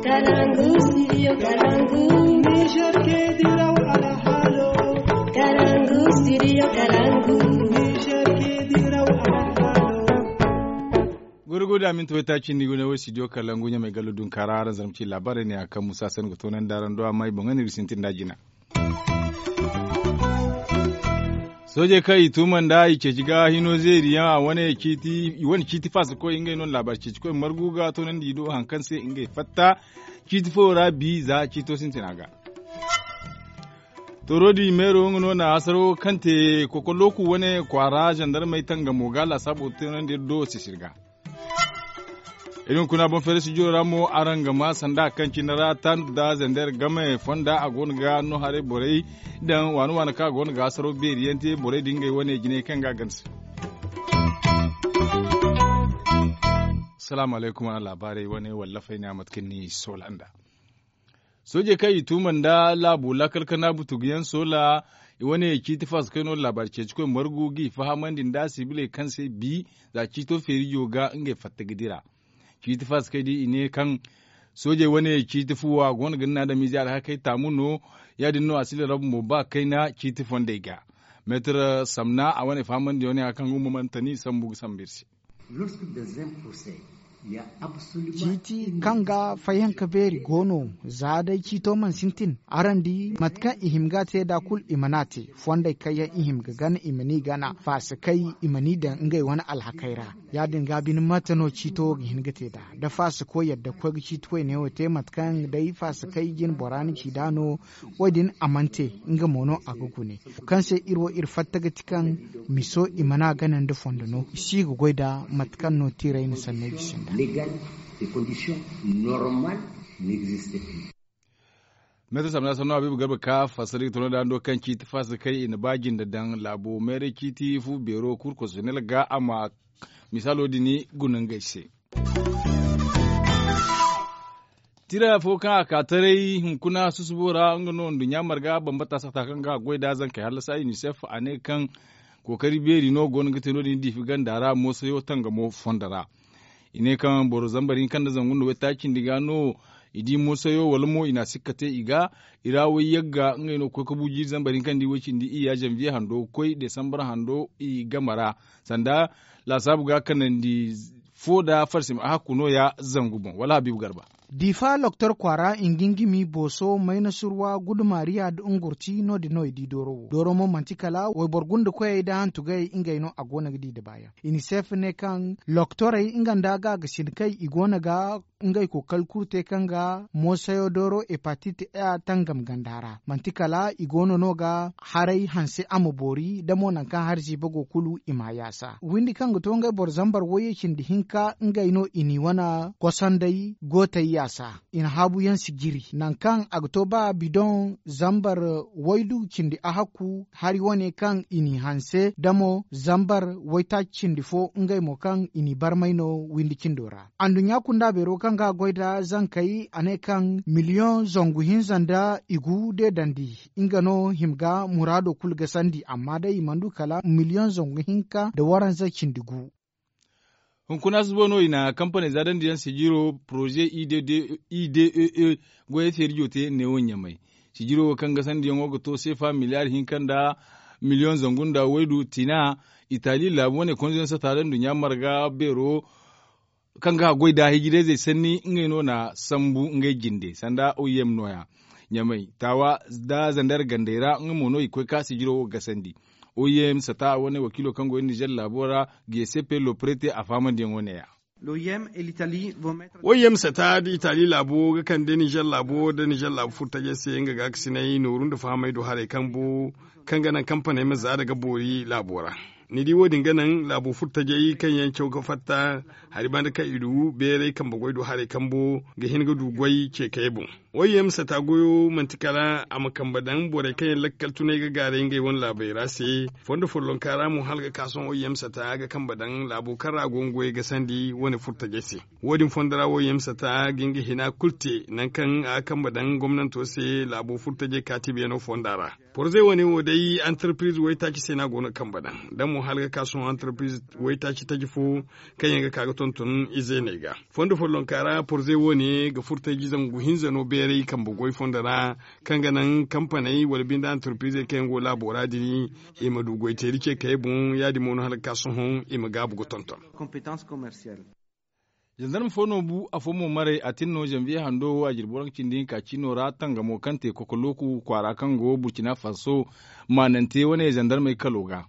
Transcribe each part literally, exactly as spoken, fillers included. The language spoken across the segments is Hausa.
Kalangu, studio Kalangu. Niger ke diraw ala halo. Kalangu, studio Kalangu. Niger ke diraw ala halo. Gurguda min to ta cin digune wo studio Kalangu nya mai galudun kararan zamci labarai ne akan Musa San go tonan daran do mai bangani risintin dajina. Soje kai tuman da yake jiga hino zai riya a wani kiti wani kiti fasa ko inga non labarci ko marguga to nan dido hankan sai inga fatta kiti fora bi za kito sin tinaga Torodi mero ngono na asaro kante kokoloku wani kwara jandar mai tanga mogala sabo tunan da do si shirga Irin kuna bon fere su jora mo aranga ma sanda kan kinara tan da zandar game fonda a gonga no hare borei dan wanu wanu ka gonga asaro beriyente borei dinga wani gine kan ga gansu Assalamu alaikum wa labarai wani wallafai na matkinni solanda Soje kai tuman da labu lakalkana butugiyan sola wani kitifas kano labarce cikin margugi fahamandin da sibile kanse bi za kito feri yoga inga fatta gidira kiti fas kai di ine kan soje wani kiti fuwa gona ganna da mizar ha kai tamuno ya dinno asili rabu mo ba kai na kiti fonde ga metra samna a wani faman da wani akan gumu mantani sambu sambirsi Kiti kanga fayan kaberi gono zada kito man sintin arandi matka ihimga te da kul imanate fonda kaya ihim gana imani gana fasa kai imani da ngai wani alhakaira ya dinga bin matano kito gihinga te da da fasa ko yadda ko kito ne wote matkan dai fasa kai gin borani kidano wadin amante nga mono agugune kanse irwo irfatta gatikan miso imana ganan da fondano shi go goida matkan no tirai ni sanne bisinda légal, les conditions normales n'existaient plus. Meta samna sanu abibu garba ka fasali tono da ando kan kiti fasa kai in bagin da dan labo mere kiti fu bero kurko sunel ga ama misalo dini gunan gaishe. Tira fo kan ka tare hunkuna susubora ngano dunya marga bambata sata kan ga goida zan kai halasa UNICEF ane kan kokari beri no gon giteno din difi gandara mo sayo tanga mo fondara. ine kan boro zambarin kan da zangun da takin diga no idi musayo walmo ina sikkate iga irawo yagga ngai no ko kabuji zambarin kan di wacin di iya janvier hando koi december hando i gamara sanda la sabu ga kanan di foda farsim a hakuno ya zangubon wala habibu garba Difa Loktor Kwara ingingimi boso mai nasurwa gudu Maria da ungurti no di no di doro. Doro mo mantikala wai borgunda kwaye da hantu gai inga ino a gona gidi da baya. UNICEF ne kan Loktorai inganda ga gashin kai igona ga ingai ko kalkurte kan ga mosayo doro hepatite A tangam gandara. Mantikala igono no ga harai hanse amobori da mo nan kan harji bago kulu imayasa. Windi kan gutonga borzambar waye kindi hinka inga ino ini wana kwasandai gotai yasa in habu yan sigiri nan kan agtoba bidon zambar waidu kindi ahaku hari wane kan ini hanse damo zambar waita kindi fo ngai mo kan ini barmaino windi kindora andunya kunda bero kan ga goida zan kai ane kan miliyon zongu hinzanda igu de dandi ingano himga murado kulga sandi amma dai mandu kala miliyon zongu hinka da waran za kindigu Hunkuna zubono ina kampani zadan diyan sigiro projet I D E E goye feriyo te ne wonya mai. Sigiro kan gasan diyan wogo to sefa miliyar hinkan da miliyon zangun da waidu tina Itali labu ne konjon sa taron dunya marga bero kan ga goida higide zai sanni ngai no na sambu ngai ginde sanda oyem noya. Nyamai tawa da zandar gandera ngamono ikoi ka sigiro gasandi. O I M sata wani wakilo kango yin Niger labora G C P lo prete a faman din wani ya. L'O I M et l'Italie vont mettre O I M sata di Italie labo ga kan de Niger labo da Niger labo furta je sai nga ga aksinai norun da famai do hare kambu kan ganan kamfani maza daga bori labora. Ni di wodin ganan labo furta je kan yan kyau ga fatta hari ban da ka idu bere kan bagwai do hare kambu ga hin ga dugwai ke kaibun. O I M sata goyo mantikala a makambadan bore kan lakkal tunai ga gare ngai won labai rase fondo follon kara mu halga kason O I M sata ga kambadan labo kara gongoy ga sandi wani furta jese wodin fondara O I M sata gingi hina kulte nan kan a kambadan gwamnato sai labo furta je katibe no fondara Porze wani wo dai entreprise wai ta ci sai na gona kan badan dan mu halga kasuwan entreprise wai ta ci ta gifo kan yanga kaga tonton ize ne ga fondo follon kara porze wani ga furta gizan guhin zano bere kan bugoi fondara kan ganan kamfanai wal binda entreprise kan go labora dini e madu goi te rike kai bun ya di mono halga kasuwan e maga bugo tonton compétence commerciale. Jandarm fono bu a fomo mare a tinno janvier hando a jirboran cindin ka cino ratan ga mokante kokoloku kwara kan go burkina faso manante wane jandarm mai kaloga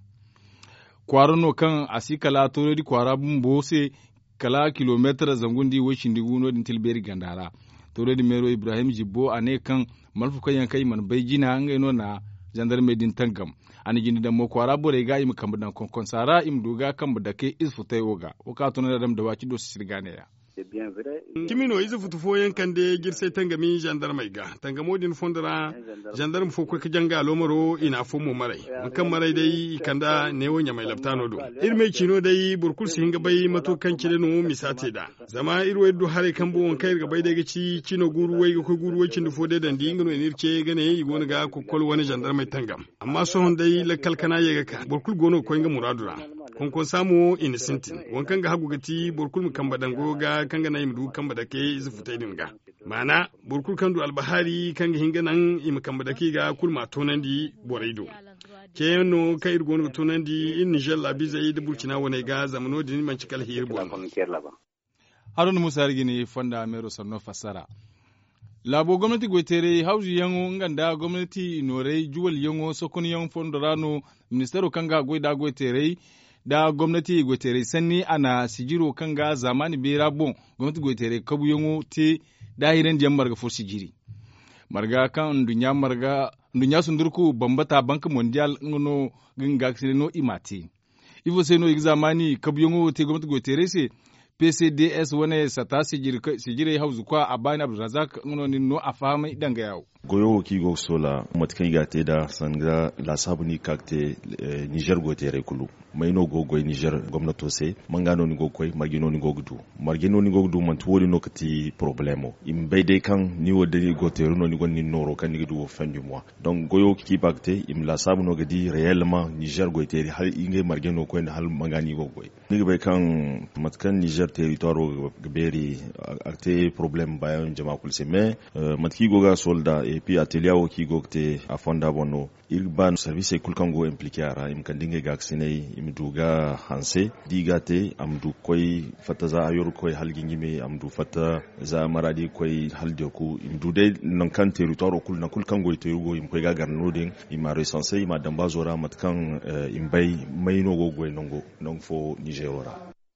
kwaro no kan asikala toro di kwara bumbo se kala kilometer zangundi wo cindigu no din tilberi gandara toro di mero ibrahim jibbo ane kan malfu kan yankai man baygina ngai no na jandarm din tangam ani jindi da mo kwara bore ga im kamba dan konkon sara im duga kamba da ke isfutai oga o ka tona dam da waki do sirgane ya kimino izu futu foyen kande girse tangami gendarme ga tangamodin fondara gendarme fo ko janga lomoro ina fo mo marai kan marai dai kanda ne wonya mai laftano do irme kino dai burkul singa bai mato kan kire no misate da zama irwe do hare kan bo won kai ga bai daga ci kino guru wai ko guru wai kin fo de dan dingino nirke gane yi gona ga ko kol wani gendarme tangam amma so hon dai la kalkana yega ka burkul gono ko nga muradura kon kon samu innocent wankan ga hagu gati burkul mu kamba dango ga kanga na imdu kamba da ke izu futai dinga mana burkul kandu albahari kanga hinga nan im kamba da ke ga kulma tonandi boraido ke no kai irgon tonandi in Niger labi zai da burkina wane ga zamano din man cikal hir bon Harun Musa rigini fanda mero sanno fasara labo gwamnati gwetere hauji yango nganda gwamnati nore juwal yango sokon yan fondorano ministero kanga goida gwetere da gwamnati gwetere sanni ana sijiro kanga zamani bera bon gwamnati gwetere kabu yango te dahiran diyan marga fo sijiri marga kan dunya marga dunya sundurku bambata bank mondial ngono ginga no imati ivo seno examani kabu yango te gwamnati gwetere se P C D S wane sata sijire hauzu kwa abani Abdulrazak ngono ni no afahama idanga yawo goyo ki go sola matkan igate da sanga la sabuni kakte eh, Niger go tere kulu maino go go Niger gwamnato se mangano ni go koy magino ni go gudu margino ni go gudu man tuwoli no kati problemo imbe de kan ni wode go tere no ni go ni noro kan ni gudu fin du mois donc goyo ki bakte im la sabuno gadi réellement Niger go tere hal inge margino ko hal mangani go goy ni be kan matkan Niger territoire gberi akte problème bayon jama kulse mais euh, matki go ga solda et puis atelier o ki gokte a fonda bono irban service kulkango impliqué ara im kandinge gaksine im duga hanse digate am du koy fata za ayor koy halgingi me am du fata za maradi koy halde ko im du de non kan territoire kul na kulkango te yugo im koy ga garnodin im a recensé im adamba zora matkan uh, im bay mayno go goy nongo non fo nigerora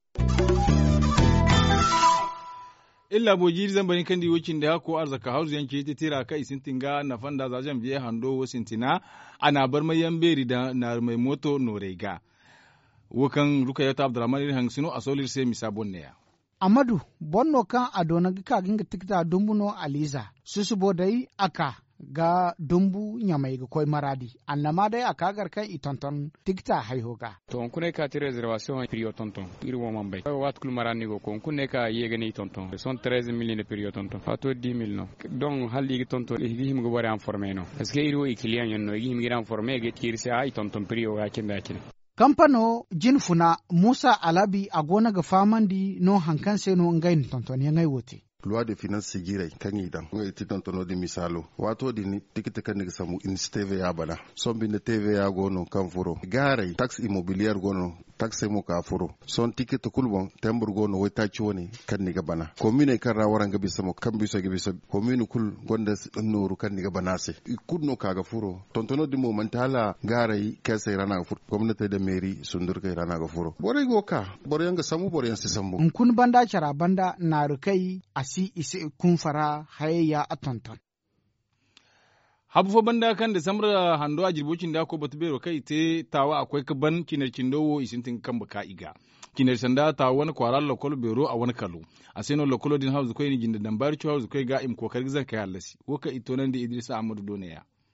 illa bo jiri zambani kandi wokin da ko arzaka hausu yanke ta tira kai sintinga na fanda zajen biye hando wasintina ana bar mai yamberi da na mai moto norega wukan rukayata abdurrahman hangsino a solir sai misabon ne ya amadu bonno kan adona ga ginga tikta dumbuno aliza susubo dai aka ga dumbu nyamai ga koi maradi annama dai aka garkan itonton tikta haihoga to on kune ka ti reservation prio tonton iri wo mambay wat kul marani go kon kune ka yega ni tonton son treize mille de prio tonton fato dix mille no donc halli gi tonton e gi him go bari informer no parce que iri wo client yon no gi him gi informer ge tirse ay tonton prio ga kinda kin Kampano jinfuna Musa Alabi a gona ga famandi no hankan sai no ngai tonton ya ngai wote. Loi de finance sigirai kan idan ngai ti tonton di misalo wato di ni tikita kan ga samu in T V ya bana sombi ne T V ya gono kan furo gare tax immobilier gono taxe mo ka furo son tikita kulbon tembur gono wata ciwoni kan ni ga bana commune kan rawaran ga bisa mo kan bisa ga bisa commune kul gonda noru kan ni ga bana se kudno ka ga furo tontono di mo mantala gare kese rana ga furo gwamnati da mairie sundur kai rana ga furo bore go ka bore yanga samu bore yan sambo kun banda cara banda na rukai asi ise kun fara hayya a tonton habu fo banda kan da samra hando a jirbocin da ko batu bero kai te tawa akwai kaban kinar kindowo isintin kan baka iga kinar sanda ta wani kwaral lokol bero a wani kalo a sai no lokolo din hauzu kai ni jinda dambar ci hauzu kai ga im kokar gizan kai halasi ko ka ito nan da Idris Ahmadu Doneya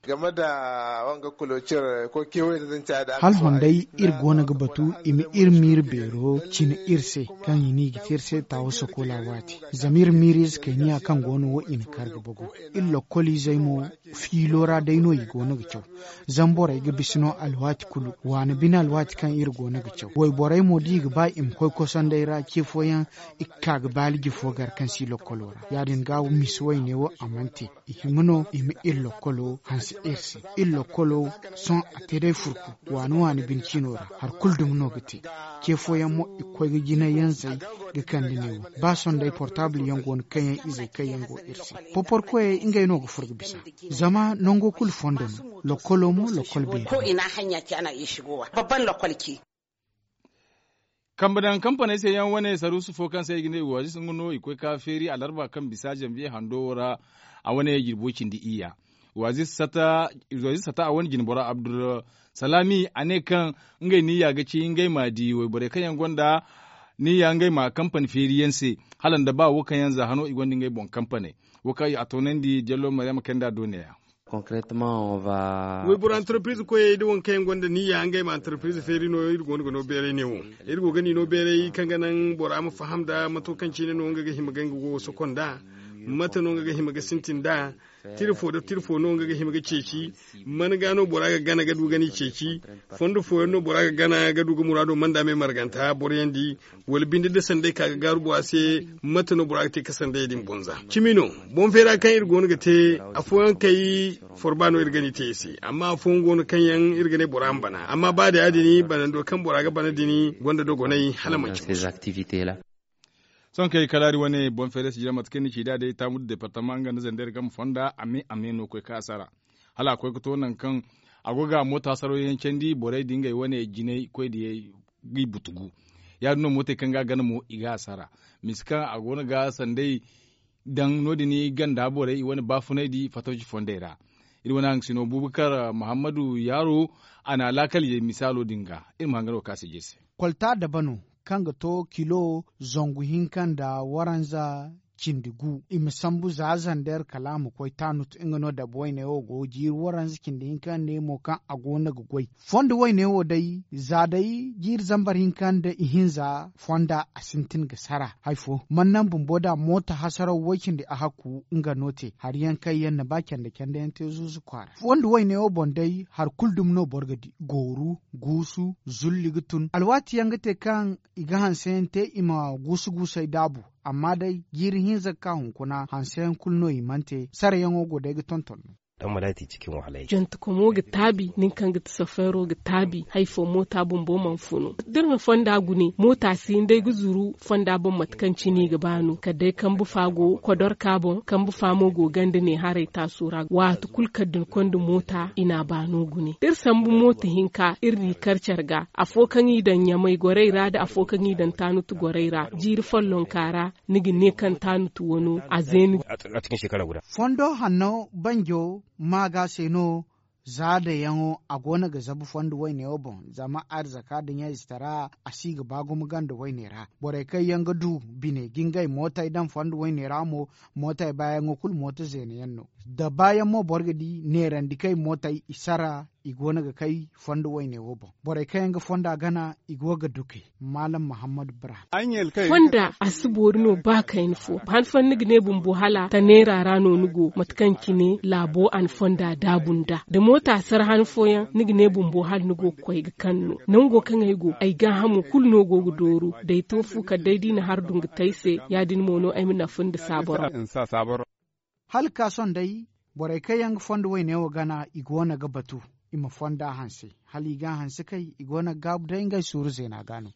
game da wanga kulocir ko kewaye da zan da hal hondai ir gona ga batu imi ir mir bero cin irse kan yini gitirse ta wasu kola wati zamir miris kenya kan gono wo in karga bugu illo koli zaimo filora daino yi gona ga kyau zambora ga bisino alwati kulu wani bin alwati kan ir gona ga kyau wai borai modi ga ba im koi ko san daira ke foyan ikka ga balgi fogar kan silo kolora yadin ga miswai ne wo amante ihimno imi illo kolo hansi irse illo kolo son atere furku wani wani bin kinora har kuldum no gati ke foyan mo ikoi ga gina yanzai ga kan dinewo ba son dai portable yango on kayan izai kayan go irse popor ko e inga ino go furgu bisa zama nongo kul fondo lo kolo mo lo kolbe ko ina hanya ki ana iya shigowa babban lokalki kambadan kamfani sai yan wane saru su fokan sai gine waji sun gono ikoi ka feri alarba kan bisa jambiye handora a wane girbocin di iya wazi sata wazi sata a wani ginbora abdul salami ane kan ngai ni ya gaci ngai madi wai bare kan yan gonda ni ya ngai ma kamfani feriyense halan da ba wukan yanzu hano igwandin ngai bon kamfani wukai a tonen di jallo maryam kenda duniya concrètement on va we pour entreprise ko yidi won kay gonda ni ya ngai ma entreprise feri no yidi gondo no bere ne wo yidi go gani no bere kanga nan bora mu fahamda matokanci ne no ngaga himaganga go sokonda mata no ngaga himaga sintin da tirfo da tirfo no ngaga himaga ceci man gano bora ga gana ga dugani ceci fondo fo no bora ga gana ga duga murado manda me marganta boryandi wal bindi de sande kaga garu bo ase mata no bora te kasande din bonza chimino bon fera kan irgo no ga te afuwan kai forbano irgani te si amma afon gono kan yan irgane bora bana amma ba da adini banan do kan bora ga bana dini gonda dogo nai halamaci ces activités là son kai kalari wani bon fere su jira matkin ki da dai ta mudu departement ga zandar gam fonda ame ame no kai kasara hala kai to nan kan agoga mota saroyin kendi borai dinga wani jine kai da gi butugu ya no mota kan ga gana mu iga asara miska agona ga sandai dan nodini ganda borai wani bafunai di fatoji fondera iri wani sino bubukar muhammadu yaro ana lakal ye misalo dinga irin hangaro kasi jese kwalta da bano kanga to kilo zongu hinkan da waranza kindigu imisambu za zander kalamu koi tanut ingano da boy ne o go jir waranza kindi hinkan ne mo kan agona gugoi fonda wai ne o dai za dai jir zambar hinkan da ihinza fonda asintin ga sara haifo mannan bumboda mota hasara wakin da ahaku inga note har yankai yan na bakin da kende yante zuzu kwara fonda wai ne o bondai har kuldum no borgadi goru gusu zulligutun alwati yangate kan iga hansen te ima gusu gusai dabu amma dai girin hin zakka hunkuna hansen kulno imante sare yango go daga tonton dan malati cikin wahalai janta komo ga tabi nin kan ga safaro ga tabi haifo mota bumbo man funo dirna fonda gune mota sin dai guzuru fonda bon matkanci ne ga banu ka dai kan bu fago kodor kabon kan bu famo go gande ne hare ta sura wa to kulka din kondu mota ina banu gune dir sambu mota hinka irri karcarga afokan idan ya mai goreira da afokan idan tanutu goreira jiri fallon kara nigi ne kan tanutu wono a zeni a cikin shekara guda fondo hanno banjo maga seno zada yango agona ga zabu fondu wai ne obon zama arzaka da ya istara asiga bago muganda wai ne ra bore kai yanga du bine gingai mota idan fondu wai ne ra mo mota bayan ngokul mota zene yanno da bayan mo borgadi ne randi kai mota isara igona ga kai fondu wai ne obon bore kai yanga fonda gana igwa duke malam muhammad bra anyel kai fonda asuborno ba kai info han fannig ne bumbu hala ta nera rano nugo matkanki ne labo an fonda dabunda da mota sar han foyan nigne bumbo hal nugo koy ga kanno nango kan ay go ay ga hamu kul no go doru dai to fu ka dai dina har dunga taise ya din mono ay mina funda saboro in sa saboro hal ka son dai borai kai yang fonda wai ne gana igona ga batu ima fonda hanse hali ga hanse kai igona gab dai ngai suru zena gano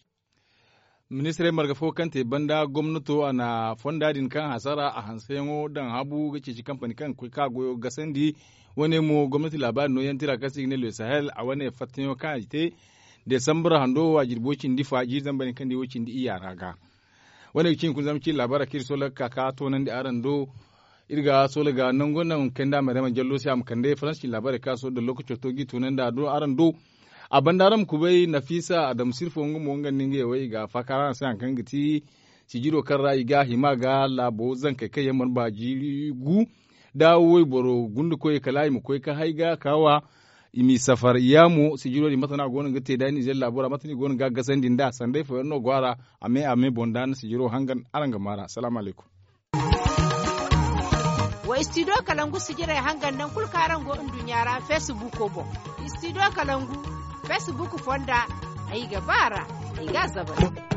ministre marga fo kante banda gwamnato ana fonda din kan hasara a hansayengo dan habu ga ci kamfani kan ku ka goyo gasandi wani mu gwamnati labarin no yantira kasi ne le sahel a wani fatin kan ite december hando wa jirbocin difa ji zambani kan di wocin di iya raga wani kin kun zamci labara kir sola kaka to nan da aran do irga sola ga nan gonan kenda mai rama jallo sai am kande faransi labara kaso da lokacin to gi to nan da do aran do a bandaram kubai nafisa adam sirfo ngumo ngan ninge wai ga fakara sai an kan giti sigiro kan rai ga hima ga labo zan kai kai yamman ba jiri gu da woi boro gundu koy kala mu koy ka haiga kawa imi safar yamu sigiro di matana gonon gate da Niger labora matani gonon ga gasan din da sandai fa no gwara ame ame bondan sigiro hangan aranga mara assalamu alaikum wa studio kalangu sigira hangan nan kulkaran go dunyara Facebook ko bo studio kalangu Facebook fonda ai gabara ai ga zabara